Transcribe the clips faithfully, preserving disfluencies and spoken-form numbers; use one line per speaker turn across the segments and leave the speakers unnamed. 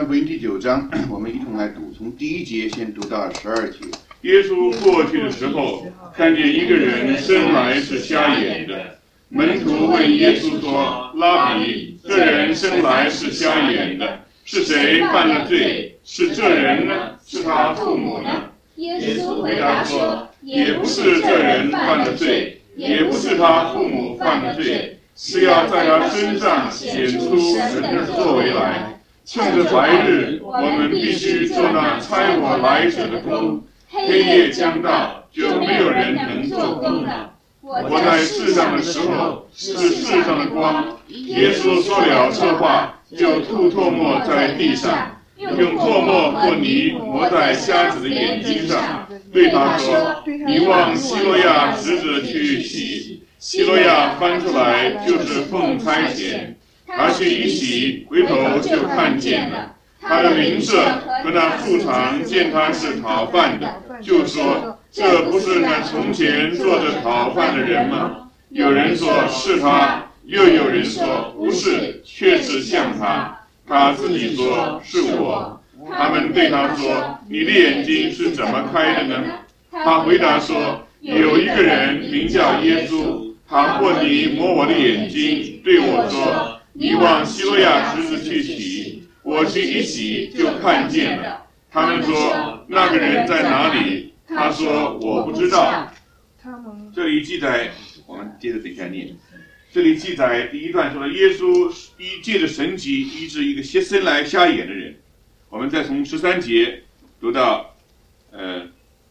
翰福音第九章，我们一同来读，从第一节先读到十二节。
耶稣过去的时候，看见一个人生来是瞎眼的。门徒问耶稣说：“拉比，这人生来是瞎眼的，是谁犯了罪？是这人呢？是他父母呢？”
耶稣回答说：“
也不是这人犯了罪，也不是他父母犯了罪，是要在他身上显出神的作为来。趁着白日，我们必须做那差我来者的工。黑夜将到，就没有人能做工了。我在世上的时候是世上的光。”耶稣说了这话，就吐唾沫在地上，用唾沫或泥抹在瞎子的眼睛上，对他说：“你往希罗亚侄子去洗。”希罗亚翻出来就是奉差遣，他去一洗，回头就看见了。他的邻舍和那素常见他是讨饭的，就说：“这不是那从前做着讨饭的人吗？”有人说是他，又有人说不是，却是像他。他自己说是我。他们对他说：“你的眼睛是怎么开的呢？”他回答说：“有一个人名叫耶稣，他和泥抹我的眼睛，对我说：你往希罗亚池子去洗。我去一洗，就看见了。”他们说：“那个人在哪里？”他说：“我不知道。”这里记载，我们接着等一下念。这里记载第一段说了，耶稣一借着神迹医治一个生来瞎眼的人。我们再从十三节读到，呃，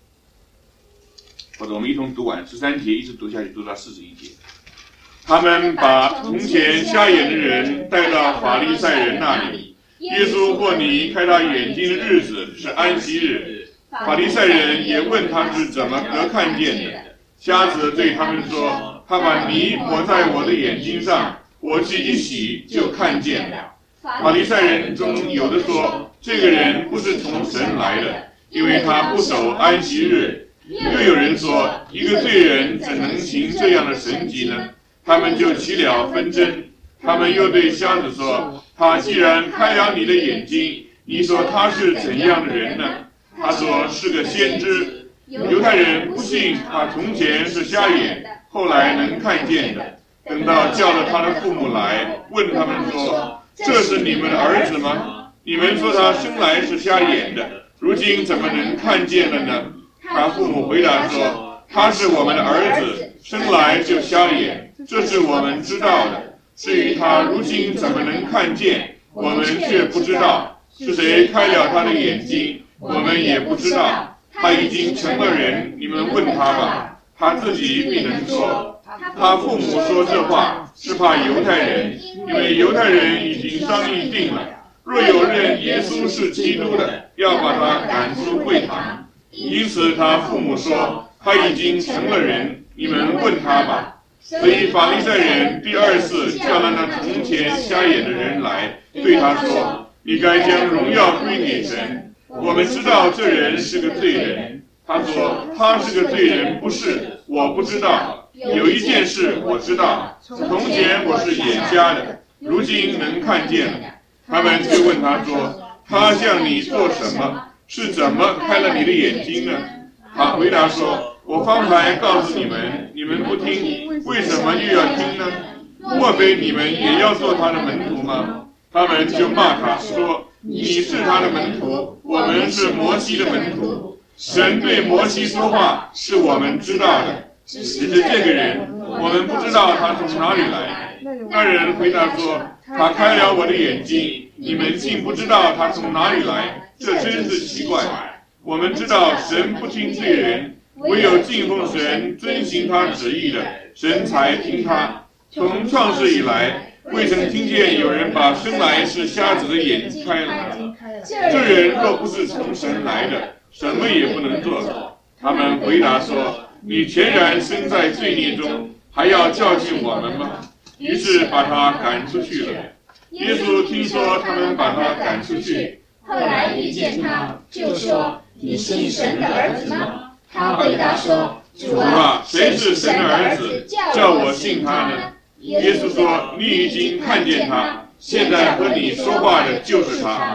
或者我们一同读完十三节，一直读下去，读到四十一节。他们把从前瞎眼的人带到法利赛人那里。耶稣或泥开他眼睛的日子是安息日，法利赛人也问他是怎么得看见的。瞎子对他们说：“他把泥抹在我的眼睛上，我去一洗就看见了。”法利赛人中有的说：“这个人不是从神来的，因为他不守安息日。”又有人说：“一个罪人怎能行这样的神迹呢？”他们就起了纷争。他们又对瞎子说：“他既然开了你的眼睛，你说他是怎样的人呢？”他说：“是个先知。”犹太人不信他从前是瞎眼，后来能看见的。等到叫了他的父母来，问他们说：“这是你们的儿子吗？你们说他生来是瞎眼的，如今怎么能看见了呢？”他父母回答说：“他是我们的儿子，生来就瞎眼，这是我们知道的。至于他如今怎么能看见，我们却不知道。是谁开了他的眼睛，我们也不知道。他已经成了人，你们问他吧，他自己必能说。”他父母说这话是怕犹太人，因为犹太人已经商议定了，若有认耶稣是基督的，要把他赶出会堂。因此他父母说：“他已经成了人，你们问他吧。”所以法利赛人第二次叫了那从前瞎眼的人来，对他说：“你该将荣耀归给神。我们知道这人是个罪人。”他说：“他是个罪人，不是，我不知道。有一件事我知道，从前我是眼瞎的，如今能看见了。”他们就问他说：“他向你做什么？是怎么开了你的眼睛呢？”他回答说：“我方才告诉你们，你们不听，为什么又要听呢？莫非你们也要做他的门徒吗？”他们就骂他说：“你是他的门徒，我们是摩西的门徒。神对摩西说话，是我们知道的，只是这个人，我们不知道他从哪里来。”那人回答说：“他开了我的眼睛，你们竟不知道他从哪里来，这真是奇怪。我们知道神不听罪人，唯有敬奉神、遵行他旨意的，神才听他。从创世以来，未曾听见有人把生来是瞎子的眼睛开了。这人若不是从神来的，什么也不能做。”他们回答说：“你全然生在罪孽中，还要教训我们吗？”于是把他赶出去了。耶稣听说他们把他赶出去，
后来遇见他，就说：“你是神的儿子吗？”他回答说：“主啊，谁是神的儿子，叫我信他呢？”耶稣说：“你已经看见他，现在和你说话的就是他。”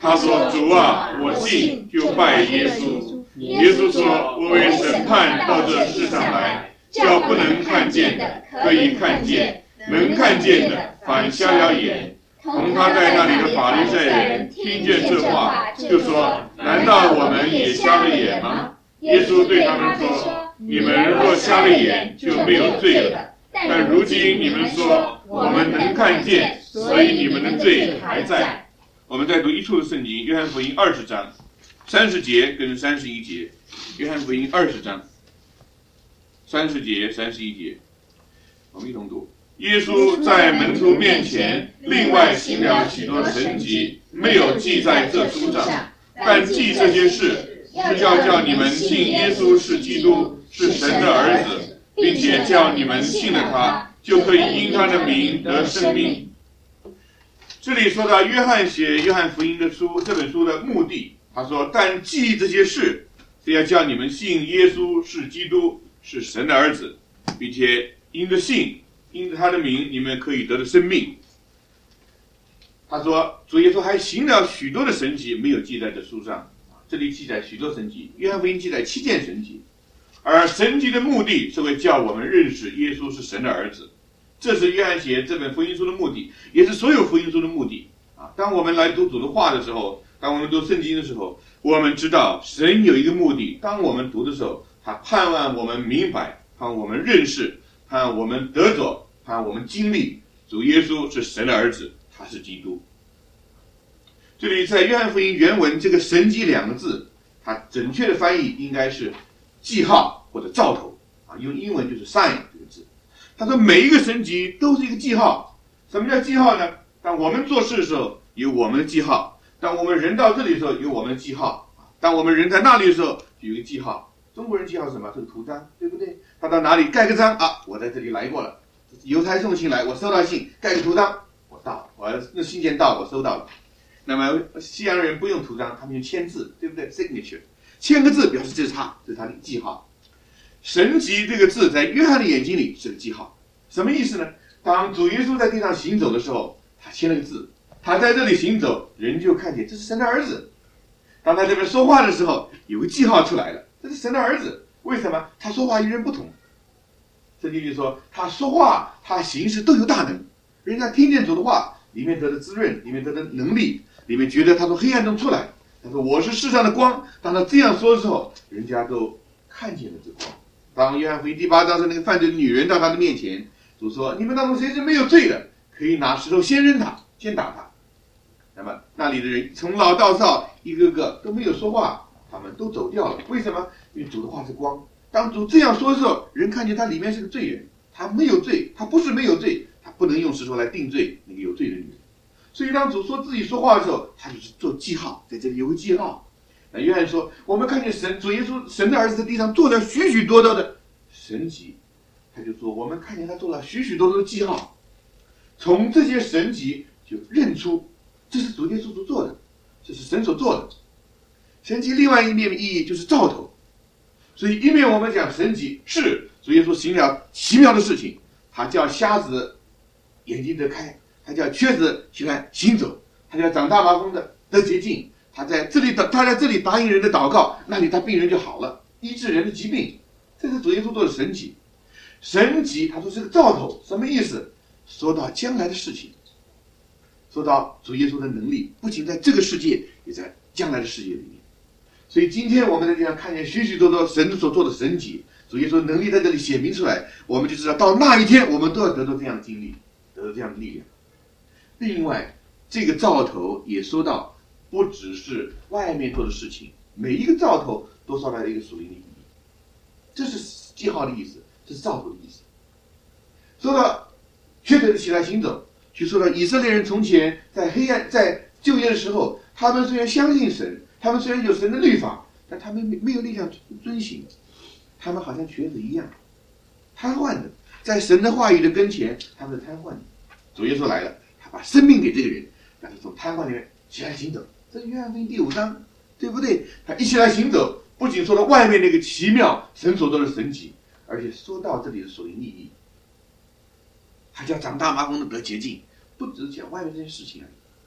他说：“主啊，我信，就拜耶稣。”耶稣说：“我为审判到这世上来，叫不能看见的可以看见，能看见的反瞎了眼。”同他在那里的法利赛人听见这话，就说：“难道我们也瞎了眼吗？”耶稣对他们说：“你们若瞎了眼，就没有罪了。但如今你们说我们能看见，所以你们的罪还在。”我们再读一处的圣经，约翰福音二十章三十节跟三十一节。约翰福音二十章三十节三十一节，我们一同读。耶稣在门徒面前另外行了许多神迹，没有记在这书上，但记这些事，是要叫你们信耶稣是基督，是神的儿子，并且叫你们信了他，就可以因他的名得生命。这里说到约翰写约翰福音的书，这本书的目的，他说：“但记这些事，是要叫你们信耶稣是基督，是神的儿子，并且因着信。”因着他的名，你们可以得的生命。他说，主耶稣还行了许多的神迹，没有记在这书上。这里记载许多神迹，约翰福音记载七件神迹，而神迹的目的是为叫我们认识耶稣是神的儿子。这是约翰写这本福音书的目的，也是所有福音书的目的啊！当我们来读主的话的时候，当我们读圣经的时候，我们知道神有一个目的。当我们读的时候，他盼望我们明白，盼望我们认识，盼望我们得着。盼我们经历主耶稣是神的儿子，他是基督。这里在约翰福音原文，这个神迹两个字，它准确的翻译应该是记号或者兆头啊，用英文就是 sign 这个字。他说每一个神迹都是一个记号。什么叫记号呢？当我们做事的时候有我们的记号，当我们人到这里的时候有我们的记号，当我们人在那里的时候就有一个记号。中国人记号是什么？这个图章，对不对？他到哪里盖个章啊，我在这里来过了。邮差送信来，我收到信，盖个图章，我到，我那信件到，我收到了。那么西洋人不用图章，他们用签字，对不对 ？signature， 签个字表示这是他，这是他的记号。神迹这个字在约翰的眼睛里是个记号，什么意思呢？当主耶稣在地上行走的时候，他签了个字，他在这里行走，人就看见这是神的儿子。当他这边说话的时候，有个记号出来了，这是神的儿子。为什么？他说话与人不同。圣经里说，他说话，他行事都有大能。人家听见主的话，里面得的滋润，里面得的能力，里面觉得他从黑暗中出来。他说我是世上的光。当他这样说的时候，人家都看见了这光。当约翰福音第八章是那个犯罪的女人到他的面前，主说：“你们当中谁是没有罪的，可以拿石头先扔他，先打他。”那么那里的人从老到少，一个个都没有说话，他们都走掉了。为什么？因为主的话是光。当主这样说的时候，人看见他里面是个罪人，他没有罪，他不是没有罪，他不能用石头来定罪那个有罪的女人。所以当主说自己说话的时候，他就是做记号，在这里有个记号。那约翰说，我们看见神主耶稣神的儿子在地上做了许许多多的神迹，他就说我们看见他做了许许多多的记号，从这些神迹就认出这是主耶稣所做的，这是神所做的。神迹另外一面的意义就是兆头。所以一面我们讲神迹是主耶稣行了奇妙的事情，他叫瞎子眼睛得开，他叫瘸子起来行走，他叫长大麻风的得洁净，他在这里他在这里答应人的祷告，那里他病人就好了，医治人的疾病，这是主耶稣做的神迹。神迹他说是个兆头，什么意思？说到将来的事情，说到主耶稣的能力，不仅在这个世界，也在将来的世界里面。所以今天我们在地上看见许许多多神所做的神迹，主耶稣能力在这里显明出来，我们就知道到那一天我们都要得到这样的经历，得到这样的力量。另外这个兆头也说到，不只是外面做的事情，每一个兆头都说到一个属灵的意义，这是记号的意思，这是兆头的意思。说到瘸腿的起来行走，就说到以色列人从前在黑暗在旧约的时候，他们虽然相信神，他们虽然有神的律法，但他们没有力量遵行，他们好像瘸子一样瘫痪的，在神的话语的跟前他们是瘫痪的。主耶稣来了，他把生命给这个人，让他从瘫痪里面起来行走，这是约翰福音第五章，对不对？他一起来行走，不仅说到外面那个奇妙神所做的神迹，而且说到这里的属灵意义，他叫长大麻风的得洁净，不只是讲外面这件事情而已。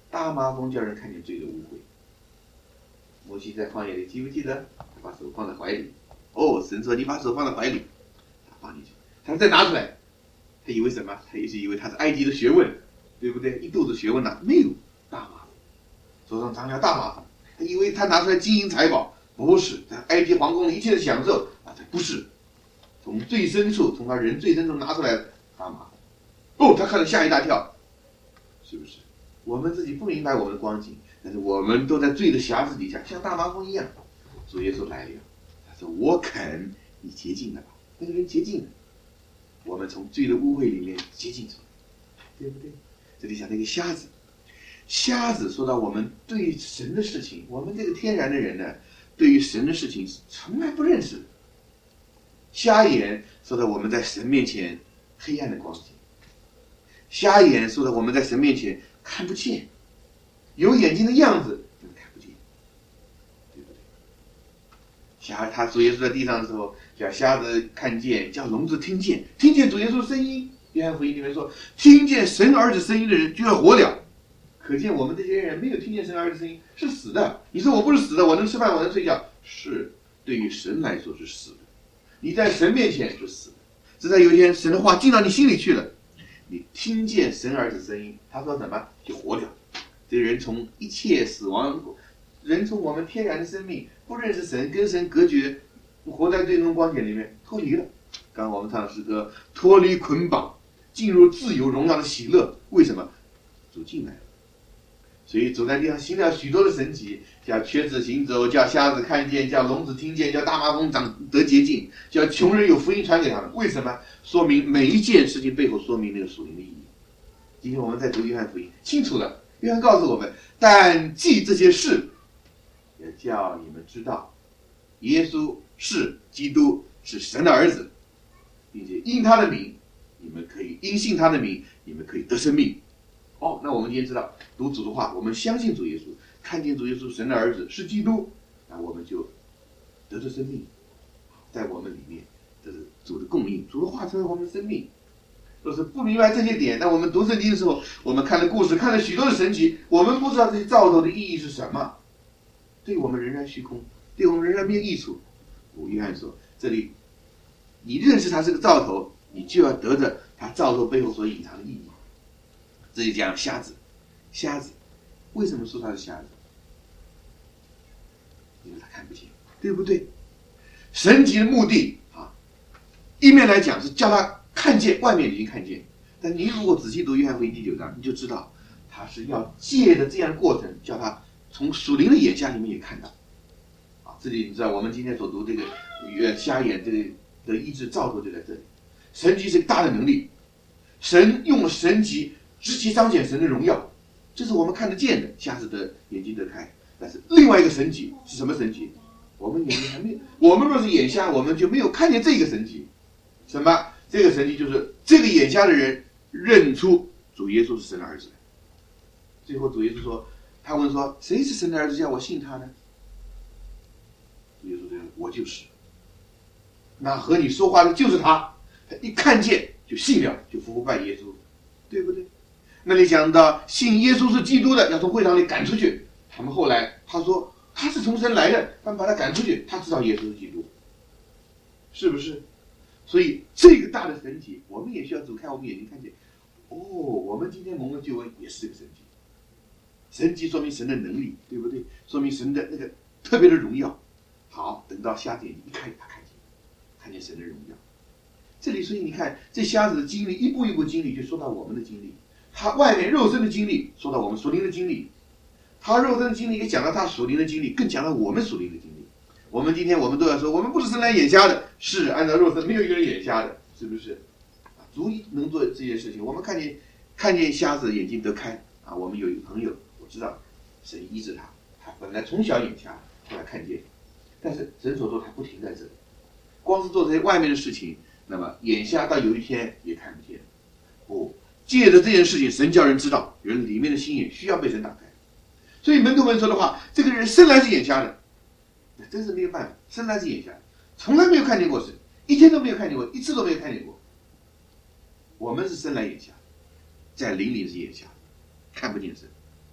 大麻风叫人看见罪的污秽。摩西在旷野里记不记得？他把手放在怀里。哦，神说你把手放在怀里，他放进去，他再拿出来，他以为什么？他也是以为他是埃及的学问，对不对？一肚子学问呐、啊，没有大麻风，手上长条大麻风，他以为他拿出来金银财宝，不是，在埃及皇宫里一切的享受啊，这不是，从最深处，从他人最深处拿出来的大麻风。哦，他看了吓一大跳，是不是？我们自己不明白我们的光景，但是我们都在罪的辖制底下，像大麻风一样。主耶稣来了，他说：“我肯，你洁净了吧？”那个人洁净了，我们从罪的污秽里面洁净出来，对不对？这里讲那个瞎子，瞎子说到我们对神的事情，我们这个天然的人呢，对于神的事情是从来不认识的。瞎眼说到我们在神面前黑暗的光景，瞎眼说到我们在神面前看不见，有眼睛的样子但看不见，对不对？瞎他主耶稣在地上的时候，叫瞎子看见，叫聋子听见，听见主耶稣声音。约翰福音里面说，听见神儿子声音的人就要活了。可见我们这些人没有听见神儿子声音是死的。你说我不是死的，我能吃饭，我能睡觉，是对于神来说是死的。你在神面前是死的，直到有一天神的话进到你心里去了，你听见神儿子声音，他说什么就活了。这个人从一切死亡，人从我们天然的生命不认识神，跟神隔绝，活在罪中光景里面脱离了。刚刚我们唱的诗歌，脱离捆绑，进入自由荣耀的喜乐。为什么？主进来了。所以走在地上行了许多的神迹，叫瘸子行走，叫瞎子看见，叫聋子听见，叫大麻风长得洁净，叫穷人有福音传给他们。为什么？说明每一件事情背后说明那个属灵的意义。今天我们在读约翰福音，清楚了，约翰告诉我们，但记这些事，也叫你们知道，耶稣是基督，是神的儿子，并且因他的名，你们可以因信他的名，你们可以得生命。哦，那我们今天知道读主的话，我们相信主耶稣，看见主耶稣神的儿子是基督，那我们就得着生命，在我们里面这是主的供应，主的话成为我们的生命。若是不明白这些点，那我们读圣经的时候，我们看了故事，看了许多的神奇，我们不知道这些兆头的意义是什么，对我们仍然虚空，对我们仍然没有益处。约翰说，这里你认识它是个兆头，你就要得着它兆头背后所隐藏的意义。这就讲瞎子，瞎子为什么说他是瞎子？因为他看不见，对不对？神迹的目的啊，一面来讲是叫他看见，外面已经看见，但你如果仔细读约翰福音第九章，你就知道他是要借着这样的过程，叫他从属灵的眼瞎里面也看到。啊，这里你知道我们今天所读这个瞎眼这个的医治兆头就在这里。神迹是大的能力，神用了神迹直接彰显神的荣耀，这是我们看得见的，瞎子的眼睛得开。但是另外一个神迹是什么神迹？我们眼睛还没有，我们若是眼瞎，我们就没有看见这个神迹。什么？这个神迹就是这个眼瞎的人认出主耶稣是神的儿子。最后主耶稣说，他问说，谁是神的儿子，叫我信他呢？主耶稣说，我就是。那和你说话的就是他，他一看见就信了，就服拜耶稣，对不对？那里讲到信耶稣是基督的，要从会堂里赶出去。他们后来他说他是从神来的，他们把他赶出去，他知道耶稣是基督，是不是？所以这个大的神迹，我们也需要走开我们眼睛看见。哦，我们今天蒙了救恩也是这个神迹。神迹说明神的能力，对不对？说明神的那个特别的荣耀。好，等到瞎子眼睛一开，他看见，看见神的荣耀。这里所以你看，这瞎子的经历一步一步经历，就说到我们的经历。他外面肉身的经历，说到我们属灵的经历。他肉身的经历也讲到他属灵的经历，更讲到我们属灵的经历。我们今天我们都要说，我们不是生来眼瞎的，是按照肉身没有一个人眼瞎的，是不是？足以能做这件事情。我们看见看见瞎子眼睛得开啊！我们有一个朋友，我知道神医治他，他本来从小眼瞎，后来看见，但是神所说他不停在这里，光是做这些外面的事情，那么眼瞎到有一天也看不见。不，借着这件事情，神叫人知道人里面的心眼需要被神打开。所以门徒们说的话，这个人生来是眼瞎的，那真是没有办法，生来是眼瞎的，从来没有看见过神，一天都没有看见过，一次都没有看见过。我们是生来眼瞎，在灵里是眼瞎，看不见神，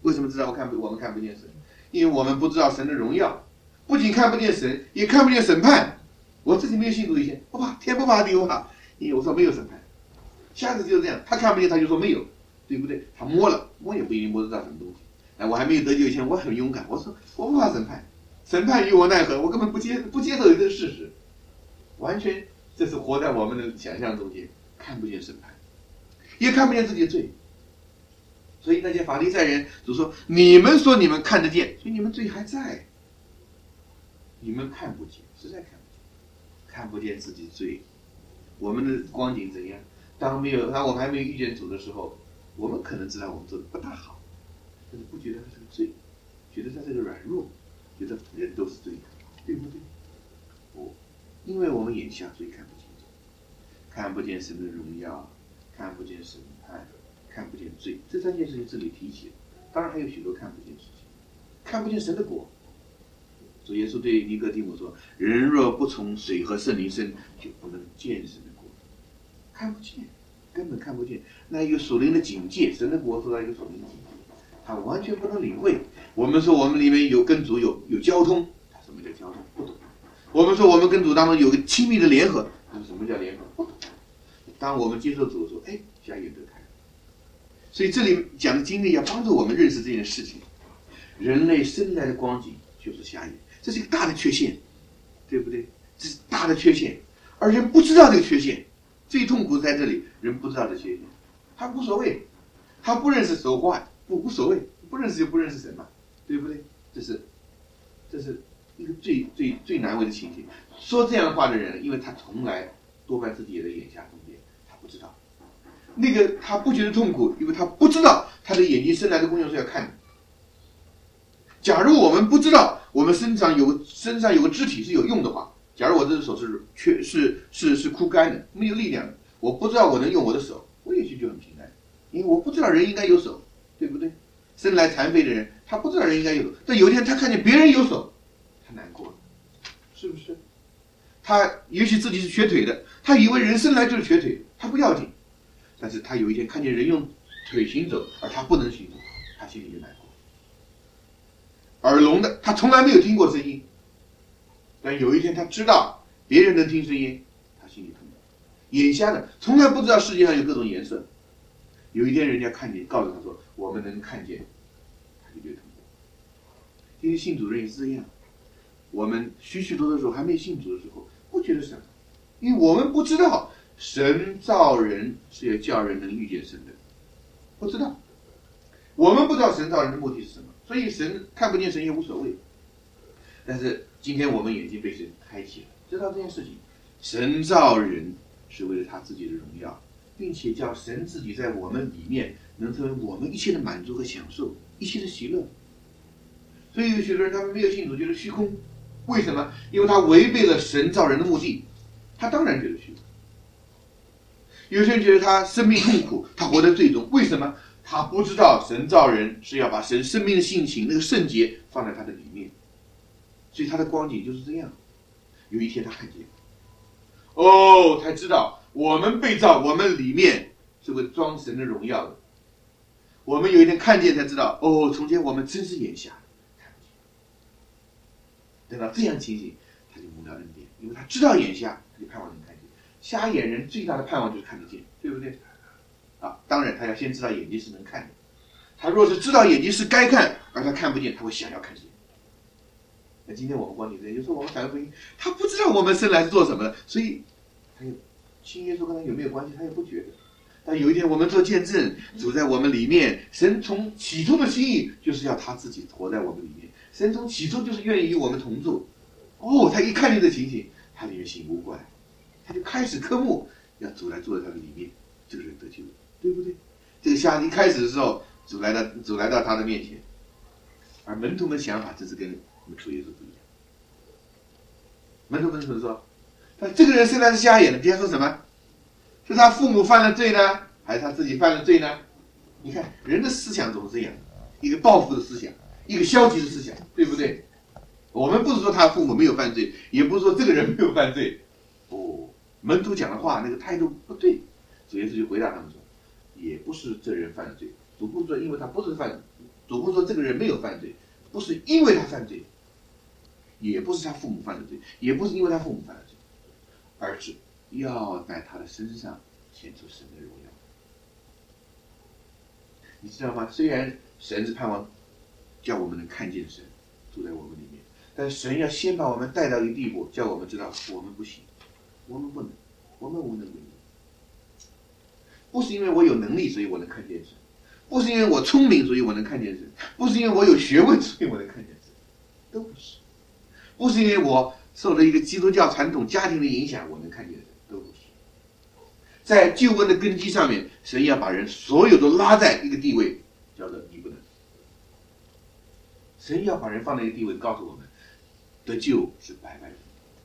为什么知道我看不我们看不见神？因为我们不知道神的荣耀，不仅看不见神，也看不见审判。我自己没有信主以前，我怕天不怕地不怕，因为我说没有审判。下次就是这样，他看不见他就说没有，对不对？他摸了，摸也不一定摸得到什么东西。哎，我还没有得救以前，我很勇敢，我说我不怕审判，审判与我奈何？我根本不接不接受这个事实，完全这是活在我们的想象中间，看不见审判，也看不见自己的罪。所以那些法利赛人就说：“你们说你们看得见，所以你们罪还在，你们看不见，实在看不见，看不见自己罪。我们的光景怎样？当没有当我们还没有遇见主的时候，我们可能知道我们做的不大好，但是不觉得它是个罪，觉得它是个软弱，觉得人都是罪的，对不对？哦，因为我们眼下罪看不清楚，看不见神的荣耀，看不见审判，看不见罪，这三件事情这里提起了。当然还有许多看不见的事情，看不见神的国。主耶稣对尼哥底母说：“人若不从水和圣灵生，就不能见神的国。”看不见，根本看不见。那一个属灵的警戒，神的国说到一个属灵的警戒，他完全不能领会。我们说我们里面有跟主有有交通，他什么叫交通？不懂。我们说我们跟主当中有个亲密的联合，他说什么叫联合？不懂。当我们接受主的时候，哎，瞎眼得开。所以这里讲的经历要帮助我们认识这件事情。人类生来的光景就是瞎眼，这是一个大的缺陷，对不对？这是大的缺陷，而人不知道这个缺陷，最痛苦在这里，人不知道这缺陷，他无所谓，他不认识手话，不无所谓，不认识就不认识神嘛，对不对？这是，这是一个最最最难为的情形。说这样的话的人，因为他从来多半自己也在眼下中间，他不知道。那个他不觉得痛苦，因为他不知道他的眼睛生来的功用是要看的。假如我们不知道我们身上有身上有个肢体是有用的话，假如我这只手是缺是是是枯干的，没有力量的，我不知道我能用我的手，我也许就很平安，因为我不知道人应该有手，对不对？生来残废的人，他不知道人应该有手，但有一天他看见别人有手，他难过了，是不是？他也许自己是瘸腿的，他以为人生来就是瘸腿，他不要紧，但是他有一天看见人用腿行走，而他不能行走，他心里就难过。耳聋的，他从来没有听过声音，但有一天他知道别人能听声音，他心里痛苦。眼瞎的，从来不知道世界上有各种颜色，有一天人家看见，告诉他说我们能看见，他就觉得痛苦。今天信主人也是这样，我们许许多多时候还没信主的时候，不觉得什么，因为我们不知道神造人是要叫人能遇见神的，不知道，我们不知道神造人的目的是什么，所以神看不见神也无所谓。但是今天我们眼睛被神开启了，知道这件事情，神造人是为了他自己的荣耀，并且叫神自己在我们里面能成为我们一切的满足和享受，一切的喜乐。所以有许多人他们没有信主，觉得虚空，为什么？因为他违背了神造人的目的，他当然觉得虚空。有些人觉得他生命痛苦，他活在罪中，为什么？他不知道神造人是要把神生命的性情那个圣洁放在他的里面，所以他的光景就是这样。有一天他看见，哦，才知道我们被造，我们里面是为了装神的荣耀的。我们有一天看见才知道，哦，从前我们真是眼瞎，看不见。等到这样情形，他就蒙了恩典，因为他知道眼瞎，他就盼望能看见。瞎眼人最大的盼望就是看得见，对不对？啊，当然他要先知道眼睛是能看的。他若是知道眼睛是该看，而他看不见，他会想要看见。那今天我们光景这样，就是我们传福音，他不知道我们生来是做什么的，所以他有信耶稣跟他有没有关系，他也不觉得。但有一天我们做见证，主在我们里面，神从起初的心意就是要他自己活在我们里面，神从起初就是愿意与我们同住。哦，他一看见这情形，他里面醒悟过来，他就开始科目要主来坐在他的里面，这个人得救了，对不对？这个瞎子一开始的时候，主来到主来到他的面前，而门徒们的想法真是跟我们主耶稣不一样。门徒们怎么说？他这个人虽然是瞎眼的，别人说什么？是他父母犯了罪呢，还是他自己犯了罪呢？你看人的思想总是这样，一个报复的思想，一个消极的思想，对不对？我们不是说他父母没有犯罪，也不是说这个人没有犯罪。哦，门徒讲的话那个态度不对，主耶稣就回答他们说，也不是这人犯了罪，主不是说因为他不是犯主不说这个人没有犯罪，不是因为他犯罪，也不是他父母犯的罪，也不是因为他父母犯的罪，而是要在他的身上显出神的荣耀。你知道吗？虽然神是盼望叫我们能看见神住在我们里面，但是神要先把我们带到一个地步，叫我们知道我们不行，我们不能，我们无能为力。不是因为我有能力所以我能看见神，不是因为我聪明所以我能看见神，不是因为我有学问所以我能看见神，都不是。不是因为我受了一个基督教传统家庭的影响我能看见神，都不是。在救恩的根基上面，神要把人所有都拉在一个地位，叫做你不能。神要把人放在一个地位，告诉我们得救是白白的，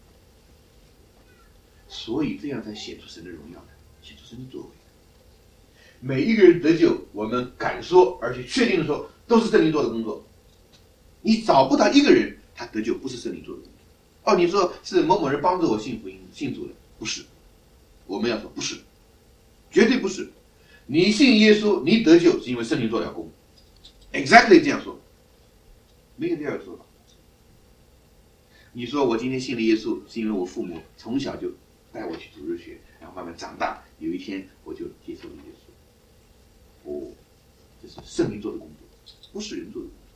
所以这样才显出神的荣耀来，显出神的作为。每一个人得救，我们敢说而且确定的说，都是圣灵做的工作。你找不到一个人他得救不是圣灵做的工作。哦，你说是某某人帮助我信福音信主的，不是。我们要说不是，绝对不是。你信耶稣，你得救是因为圣灵做了工 ，exactly 这样说，没有第二个说法。你说我今天信了耶稣，是因为我父母从小就带我去主日学，然后慢慢长大，有一天我就接受了耶稣。哦，这是圣灵做的工作，不是人做的工作。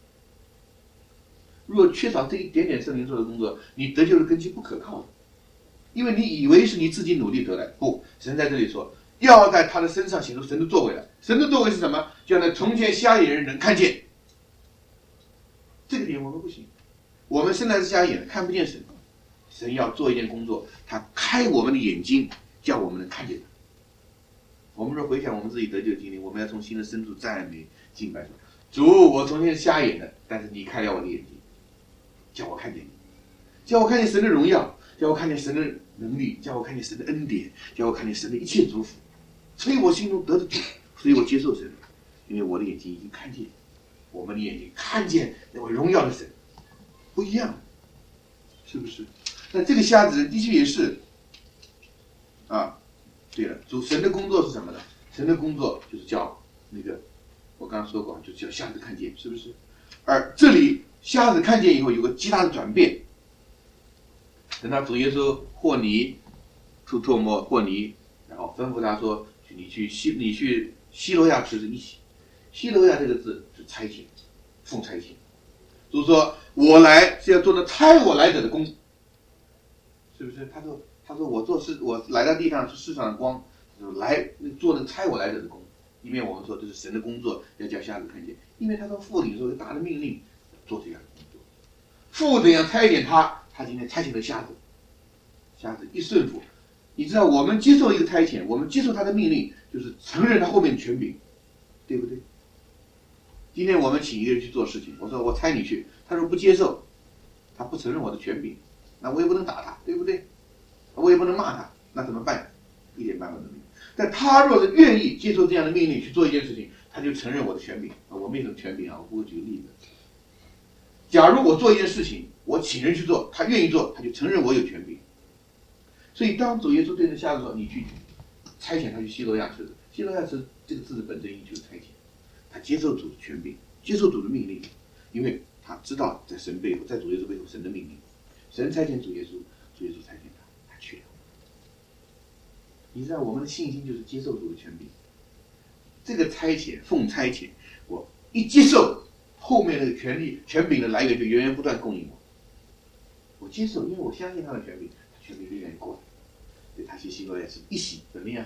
如果缺少这一点点圣灵做的工作，你得救的根基不可靠的，因为你以为是你自己努力得来。不，神在这里说，要在他的身上显出神的作为来。神的作为是什么？就让那从前瞎眼人能看见。这个点我们不行，我们生来是瞎眼的，看不见神。神要做一件工作，他开我们的眼睛，叫我们能看见他。我们说回想我们自己得救的经历，我们要从心的深处赞美敬拜说，主，我从前是瞎眼的，但是你开了我的眼睛，叫我看见你，叫我看见神的荣耀，叫我看见神的能力，叫我看见神的恩典，叫我看见神的一切祝福。所以我心中得着主，所以我接受神，因为我的眼睛已经看见，我们的眼睛看见那位荣耀的神，不一样，是不是？那这个瞎子的确也是啊。对了，主神的工作是什么呢？神的工作就是叫那个，我刚刚说过，就叫瞎子看见，是不是？而这里瞎子看见以后有个极大的转变。等到主耶稣和泥出唾沫和泥，然后吩咐他说：“你去西，你去西罗亚池子一起。”西罗亚这个字是差遣，奉差遣。主说：“我来是要做那差我来者的工。”是不是？他说。他说我做事，我来到地上是世上的光，来做那个差我来者的工。因为我们说这是神的工作，要叫瞎子看见。因为他说父领受一个大的命令，做这样的工作。父怎样差遣他，他今天差遣了瞎子，瞎子一顺服。你知道我们接受一个差遣，我们接受他的命令，就是承认他后面的权柄，对不对？今天我们请一个人去做事情，我说我差你去，他说不接受，他不承认我的权柄，那我也不能打他，对不对？我也不能骂他，那怎么办？一点办法都没有。但他若是愿意接受这样的命令去做一件事情，他就承认我的权柄啊，我没什么权柄啊。我不会举个例子，假如我做一件事情，我请人去做，他愿意做，他就承认我有权柄。所以当主耶稣对着瞎子说：“你去差遣他去西罗亚池子。”西罗亚池这个字的本真意就是差遣，他接受主的权柄，接受主的命令，因为他知道在神背后，在主耶稣背后神的命令，神差遣主耶稣，主耶稣差遣他。去了，你知道我们的信心就是接受主的权柄。这个差遣奉差遣，我一接受，后面那个权力权柄的来源就源源不断供应我。我接受，因为我相信他的权柄，他权柄就愿意过来。所以他去西罗亚是一洗怎么样？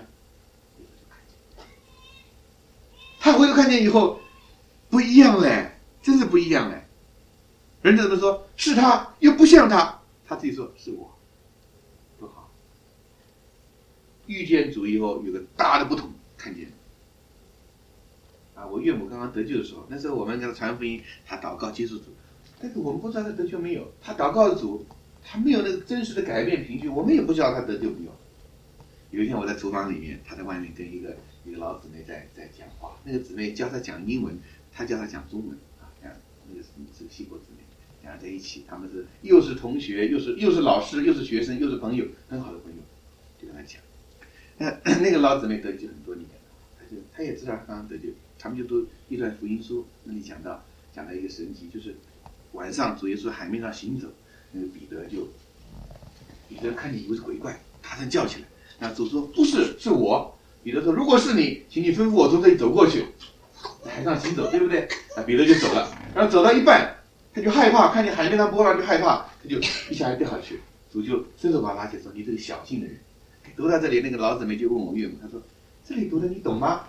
他回头看见以后，不一样嘞，真是不一样嘞。人家怎么说？是他又不像他，他自己说是我。不好，遇见主以后有个大的不同，看见啊！我岳母刚刚得救的时候，那时候我们给他传福音，他祷告接受主，但是我们不知道他得救没有。他祷告的主，他没有那个真实的改变凭据，我们也不知道他得救没有。有一天我在厨房里面，他在外面跟一个一个老姊妹在在讲话，那个姊妹教他讲英文，他教他讲中文啊，那个是个西国姊妹。两人在一起，他们是又是同学，又是又是老师，又是学生，又是朋友，很好的朋友，就跟他讲。那那个老姊妹得救很多年了，他就就他也知道刚刚得救，他们就读一段福音书，那里讲到讲到一个神迹，就是晚上主耶稣海面上行走，那个彼得就彼得看见以为是鬼怪，大声叫起来。那主说不是，是我。彼得说如果是你，请你吩咐我从这里走过去。海上行走，对不对？那彼得就走了，然后走到一半，他就害怕，看见海面上波浪就害怕，他就一下就掉下去。主就伸手把他拉起来说：“你这个小性的人。”读到这里，那个老姊妹就问我岳母，她说：“这里读的你懂吗？”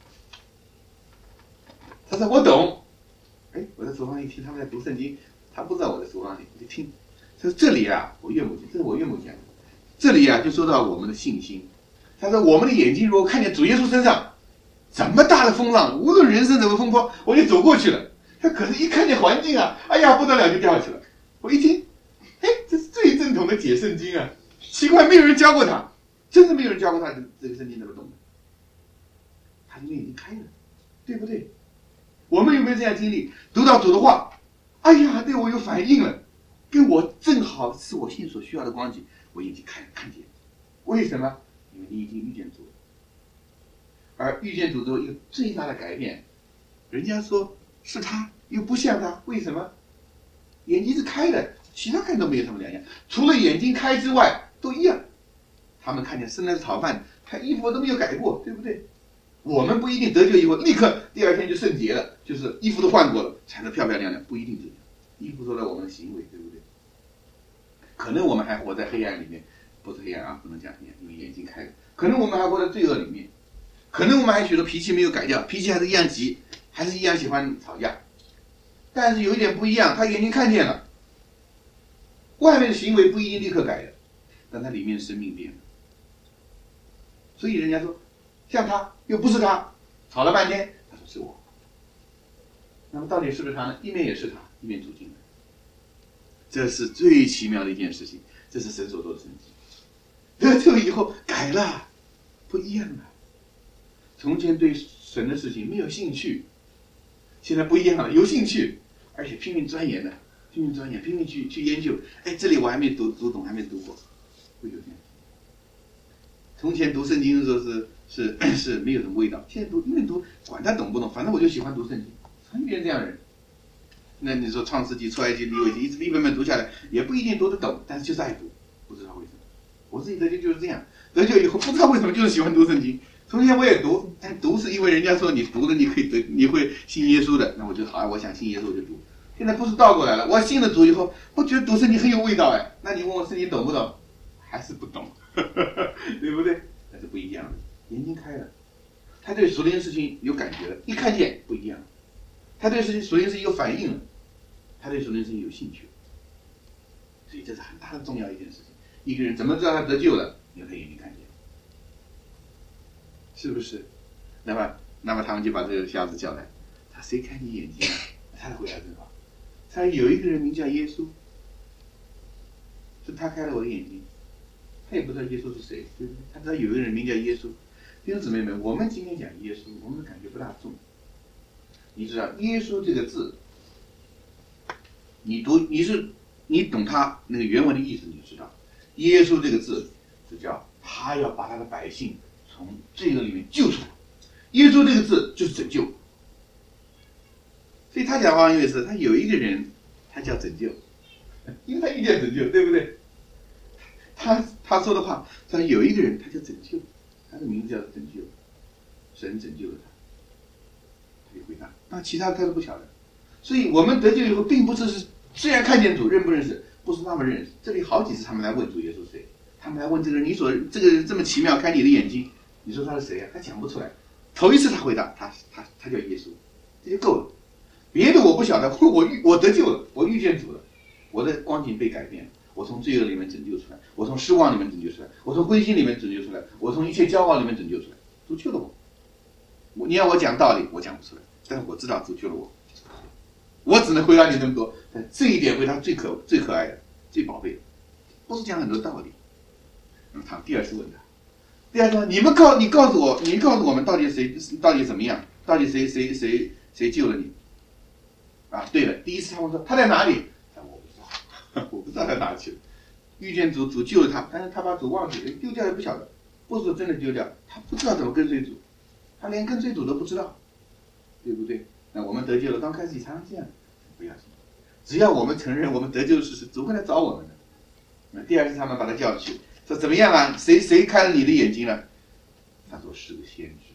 他说：“我懂。”哎，我在厨房一听他们在读圣经，他不知道我在厨房里，我就听。他说：“这里啊，我岳母，这是我岳母讲的，这里啊就说到我们的信心。他说我们的眼睛如果看见主耶稣身上这么大的风浪，无论人生怎么风波，我就走过去了。他可是一看见环境啊，哎呀不得了，就掉下去了。我一听，哎，这是最正统的解圣经啊！奇怪，没有人教过他，真的没有人教过他这这个圣经怎么懂的。他的眼睛开了，对不对？我们有没有这样经历？读到主的话，哎呀，对我有反应了，跟我正好是我心所需要的光景，我眼睛开了，看见。为什么？因为你已经遇见主了。而遇见主之后，一个最大的改变，人家说是他，又不像他，为什么？眼睛是开的，其他看都没有什么两样，除了眼睛开之外，都一样。他们看见生来是讨饭，他衣服都没有改过，对不对？我们不一定得救以后立刻第二天就圣洁了，就是衣服都换过了，才能漂漂亮亮，不一定这样。衣服说了我们的行为，对不对？可能我们还活在黑暗里面，不是黑暗啊，不能讲黑暗，因为眼睛开了。可能我们还活在罪恶里面，可能我们还许多脾气没有改掉，脾气还是一样急，还是一样喜欢吵架。但是有一点不一样，他眼睛看见了，外面的行为不一定立刻改的，但他里面生命变了。所以人家说像他又不是他，吵了半天，他说是我。那么到底是不是他呢？一面也是他，一面主进来。这是最奇妙的一件事情，这是神所做的神迹。得救以后改了，不一样了。从前对神的事情没有兴趣，现在不一样了，有兴趣，而且拼命钻研的，拼命钻研，拼命去去研究。哎，这里我还没读读懂，还没读过，会有这样。从前读圣经的时候是是是没有什么味道，现在读因为读管他懂不懂，反正我就喜欢读圣经，常变这样的人。那你说创世纪、出埃及、利未记，一直一本本读下来，也不一定读得懂，但是就是爱读，不知道为什么。我自己得救就是这样，得救以后不知道为什么就是喜欢读圣经。从前我也读，但读是因为人家说你读了你可以得，你会信耶稣的，那我就好啊，我想信耶稣我就读。现在不是倒过来了，我信了主以后，我觉得读圣经很有味道哎。那你问我圣经懂不懂？还是不懂，对不对？那是不一样的，眼睛开了，他对属灵的事情有感觉了，一看见不一样，他对事情属灵的事情有反应了，他对属灵的事情有兴趣，所以这是很大的重要一件事情。一个人怎么知道他得救了？你要他眼睛看见，是不是？那么，那么他们就把这个瞎子叫来，他谁开你眼睛啊？他的回答真好，他有一个人名叫耶稣，是他开了我的眼睛。他也不知道耶稣是谁，对不对？他知道有一个人名叫耶稣。弟兄姊妹们，我们今天讲耶稣，我们的感觉不大重。你知道耶稣这个字，你读你是你懂他那个原文的意思，你就知道耶稣这个字是叫他要把他的百姓从罪恶里面救出来。耶稣这个字就是拯救。所以他讲话因为是他有一个人，他叫拯救，因为他遇见拯救，对不对？他他说的话，他说有一个人，他叫拯救，他的名字叫拯救，神拯救了他，他就回答。那其他他都不晓得，所以我们得救以后，并不是是虽然看见主认不认识，不是那么认识。这里好几次他们来问主耶稣谁，他们来问这个人，你所这个人这么奇妙，开你的眼睛，你说他是谁啊？他讲不出来。头一次他回答，他他他叫耶稣，这就够了。别的我不晓得，我遇我得救了，我遇见主了，我的光景被改变了。我从罪恶里面拯救出来，我从失望里面拯救出来，我从灰心里面拯救出来，我从一切骄傲里面拯救出来。主救了我，我你要我讲道理，我讲不出来，但是我知道主救了我，我只能回答你这么多。但这一点回答最可最可爱的、最宝贝的，不是讲很多道理。那么他第二次问他，第二次说：“你们告你告诉我，你告诉我们到底谁到底怎么样？到底谁谁谁谁救了你？”啊，对了，第一次他们说他在哪里？我不知道他哪去了，遇见主，主救了他，但是他把主忘记了，丢掉也不晓得，不是说真的丢掉，他不知道怎么跟随主，他他连跟随主都不知道，对不对？那我们得救了，刚开始也常常这样，不要紧，只要我们承认我们得救的事实，主会来找我们的。那第二次他们把他叫去，说怎么样啊？谁谁开了你的眼睛了？他说是个先知，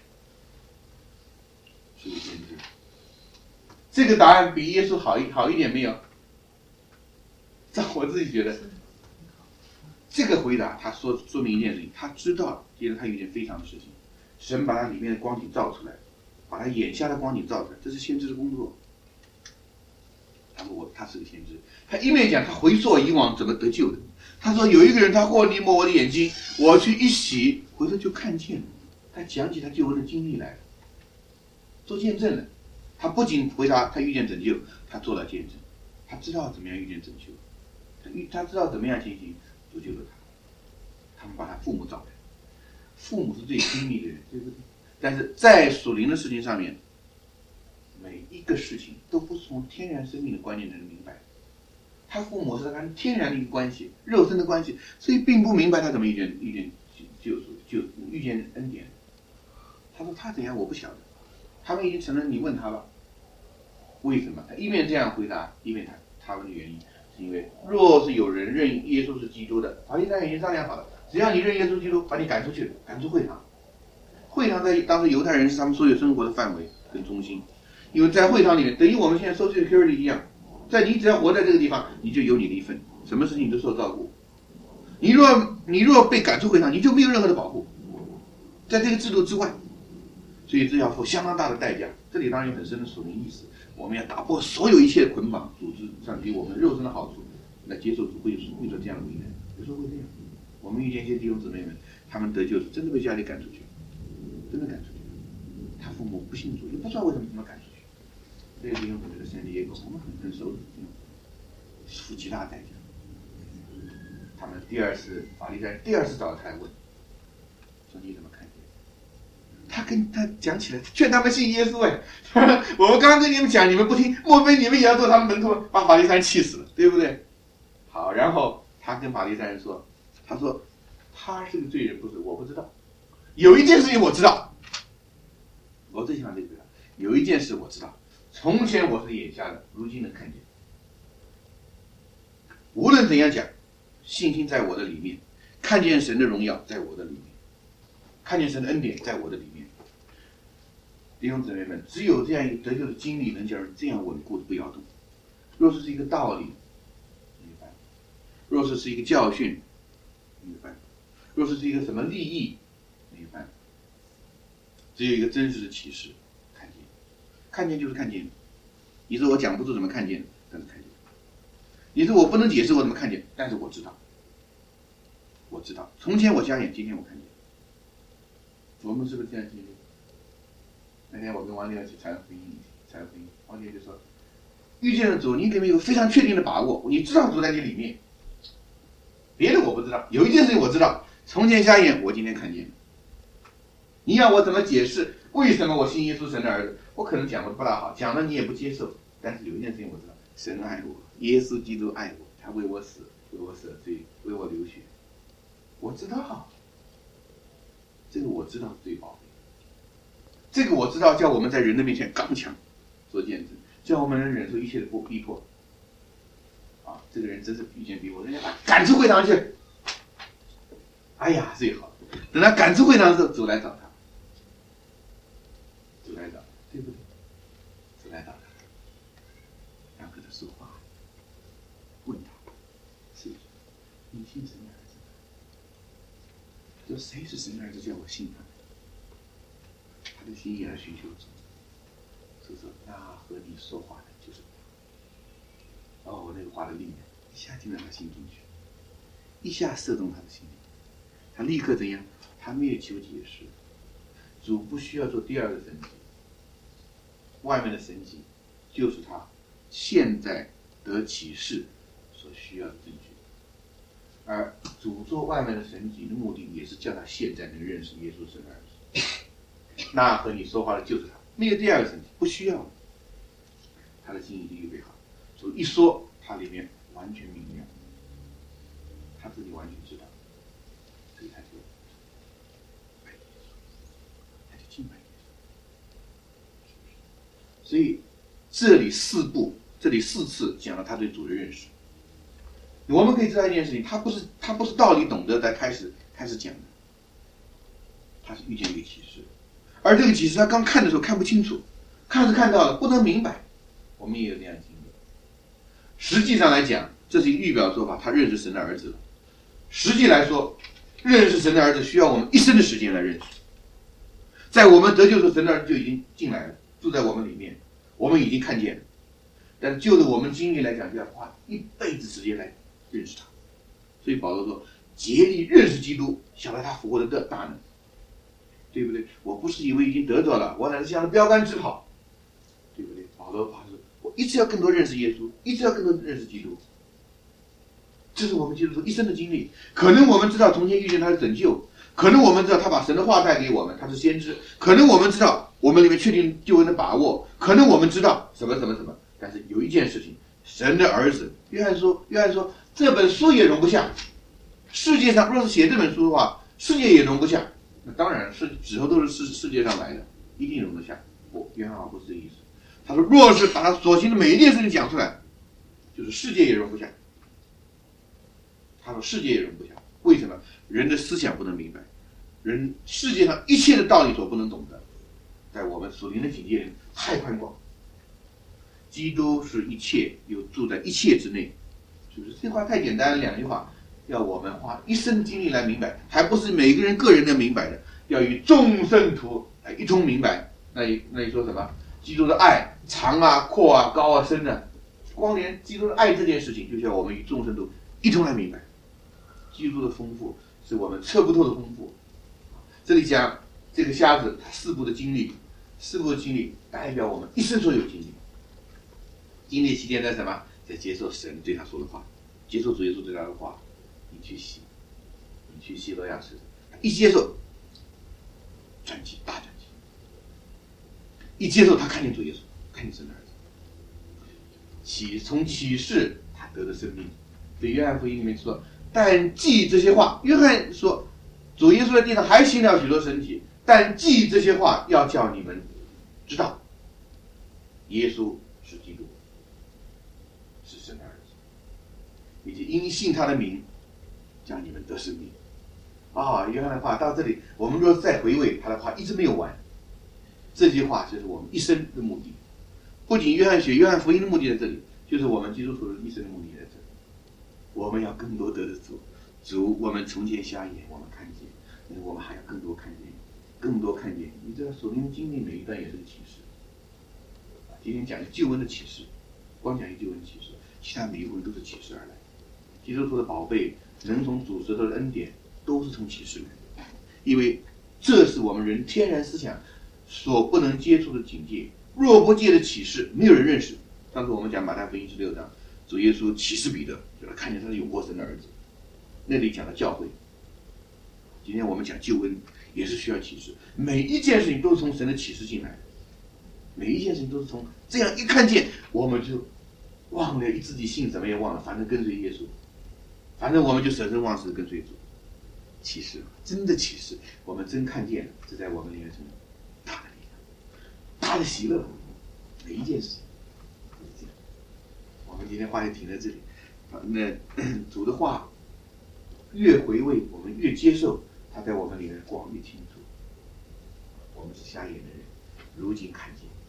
是个先知。这个答案比耶稣好一好一点没有？这我自己觉得，这个回答他说说明一件事情，他知道，接着他有一件非常的事情，神把他里面的光景照出来，把他眼下的光景照出来，这是先知的工作。他说我他是个先知，他一面讲他回溯以往怎么得救的。他说有一个人他或你摸我的眼睛，我去一洗，回头就看见了。他讲起他救恩的经历来了，做见证了。他不仅回答他遇见拯救，他做了见证，他知道怎么样遇见拯救，他遇他知道怎么样进行主救了他。他们把他父母找来，父母是最亲密的人，对不对？但是在属灵的事情上面，每一个事情都不是从天然生命的观念能明白。他父母是他天然的一个关系，肉身的关系，所以并不明白他怎么遇见遇见救赎，就遇见恩典。他说他怎样我不晓得，他们已经承认，你问他吧。为什么？他一面这样回答，一面他他们的原因是因为，若是有人认耶稣是基督的，法利赛人已经商量好了，只要你认耶稣基督，把你赶出去，赶出会堂。会堂在当时犹太人是他们所有生活的范围跟中心，因为在会堂里面，等于我们现在 social security 一样，在你只要活在这个地方，你就有你的一份，什么事情你都受照顾。你若你若被赶出会堂，你就没有任何的保护，在这个制度之外，所以这要付相当大的代价。这里当然有很深的属灵意思，我们要打破所有一切的捆绑，组织上给我们肉身的好处，来接受主会会做这样的为难，有时候会这样。我们遇见一些弟兄姊妹们，他们得救是真的被家里赶出去，真的赶出去，他父母不信主，也不知道为什么他们赶出去。这个弟兄姊妹的身体也狗，我们很很熟的，付极大代价。他们第二次法利赛人第二次找他来问，说你怎么看见？他跟他讲起来，劝他们信耶稣。哎，我们刚刚跟你们讲，你们不听，莫非你们也要做他们门徒，把法利赛人气死了，对不对？好，然后他跟法利赛人说，他说他是个罪人，不是我不知道。有一件事情我知道，我最喜欢这个，有一件事我知道，从前我是眼瞎的，如今能看见。无论怎样讲，信心在我的里面，看见神的荣耀在我的里面，看见神的恩典在我的里面。弟兄姊妹们，只有这样一个得救的经历，能叫人这样稳固的不摇动。若是是一个道理，没有办法；若是是一个教训，没有办法；若是是一个什么利益，没有办法。只有一个真实的启示，看见，看见就是看见。你说我讲不出怎么看见，但是看见。你说我不能解释我怎么看见，但是我知道，我知道。从前我瞎眼，今天我看见。我们是不是这样经历？那天我跟王丽要去传福音，传福音，王丽就说：“遇见了主，你里面有非常确定的把握，你知道主在你里面。别的我不知道，有一件事情我知道，从前瞎眼，我今天看见了。你要我怎么解释为什么我信耶稣神的儿子？我可能讲的不大好，讲了你也不接受。但是有一件事情我知道，神爱我，耶稣基督爱我，他为我死，为我舍罪，为我流血。我知道，这个我知道是最宝贵的。这个我知道，叫我们在人的面前刚强做见证，叫我们能忍受一切的不逼迫。啊，这个人真是遇见逼迫，人家把赶出会堂去。哎呀，最好。等他赶出会堂的时候，主来找他，主来找他，对不对？主来找他，然后跟他说话，问他，是不是你信神的儿子？说谁是神的儿子？叫我信他。他的心也来寻求主，所以说那和你说话的就是他。哦，那个话的力量一下进到他心中去，一下射中他的心里，他立刻怎样？他没有求解释，主不需要做第二个神迹，外面的神迹就是他现在得启示所需要的证据，而主做外面的神迹的目的也是叫他现在能认识耶稣神的儿子。那和你说话的就是他，没有第二个神迹，不需要。他的心已经预备好，所以一说，他里面完全明亮，他自己完全知道，所以他就，他就敬拜。 所以这里四步，这里四次讲了他对主的认识。我们可以知道一件事情，他不是他不是道理懂得才开始开始讲的，他是遇见一个启示，而这个启示他刚看的时候看不清楚，看是看到了，不能明白。我们也有这样的经历。实际上来讲，这是一个预表的说法，他认识神的儿子了。实际来说，认识神的儿子需要我们一生的时间来认识。在我们得救的时候，神的儿子就已经进来了，住在我们里面，我们已经看见了。但就着我们经历来讲，就要花一辈子时间来认识他。所以保罗说，竭力认识基督，晓得他复活的大能，对不对？我不是以为已经得着了，我乃是向着标杆直跑，对不对？保罗话说，我一直要更多认识耶稣，一直要更多认识基督。这是我们基督徒一生的经历。可能我们知道从前遇见他的拯救，可能我们知道他把神的话带给我们，他是先知，可能我们知道我们里面确定救恩的把握，可能我们知道什么什么什么。但是有一件事情，神的儿子，约翰说，约翰说这本书也容不下。世界上若是写这本书的话，世界也容不下。那当然是纸头都是世世界上来的，一定容得下。不，约翰不是这个意思。他说，若是把他所行的每一件事情讲出来，就是世界也容不下。他说世界也容不下。为什么？人的思想不能明白，人世界上一切的道理所不能懂得，在我们属灵的境界里太宽广。基督是一切，又住在一切之内，是不是？这话太简单了，两句话，要我们花一生精力来明白，还不是每个人个人的明白的，要与众圣徒来一同明白。那你那你说什么？基督的爱长啊、阔啊、高啊、深啊，光连基督的爱这件事情，就需要我们与众圣徒一同来明白。基督的丰富是我们测不透的丰富。这里讲这个瞎子他四步的经历，四步的经历代表我们一生所有经历。经历期间在什么？在接受神对他说的话，接受主耶稣对他的话。你去洗，你去希罗亚池，一接受，转机大转机。一接受，他看见主耶稣，看见神的儿子。启从启示，他得了生命。对约翰福音里面说，但记这些话，约翰说，主耶稣在地上还行了许多神迹，但记这些话，要叫你们知道，耶稣是基督，是神的儿子，以及因信他的名，叫你们得生命。啊、哦，约翰的话到这里，我们若再回味他的话，一直没有完。这句话就是我们一生的目的。不仅约翰写约翰福音的目的在这里，就是我们基督徒的一生的目的在这里。我们要更多得的主，主我们从前瞎眼，我们看见，我们还要更多看见，更多看见。你知道属灵经历每一段也是个启示。今天讲救恩的启示，光讲救恩启示，其他每一部分都是启示而来。基督徒的宝贝能从主舌头的恩典，都是从启示来的，因为这是我们人天然思想所不能接触的境界。若不借着启示，没有人认识。上次我们讲马太福音十六章，主耶稣启示彼得，就他看见他是永活神的儿子。那里讲了教会。今天我们讲救恩，也是需要启示。每一件事情都是从神的启示进来的，每一件事情都是从这样一看见，我们就忘了自己信什么也忘了，反正跟随耶稣，反正我们就舍身忘死跟随主。启示，真的启示，我们真看见了，这在我们里面成大的力量，大的喜乐。每一件事情都是这样。我们今天话就停在这里。那主的话越回味，我们越接受，他在我们里面广越清楚。我们是瞎眼的人，如今看见。